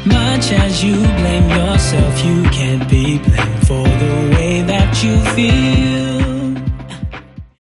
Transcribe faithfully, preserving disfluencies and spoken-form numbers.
Much as you blame yourself, you can't be blamed for the way that you feel.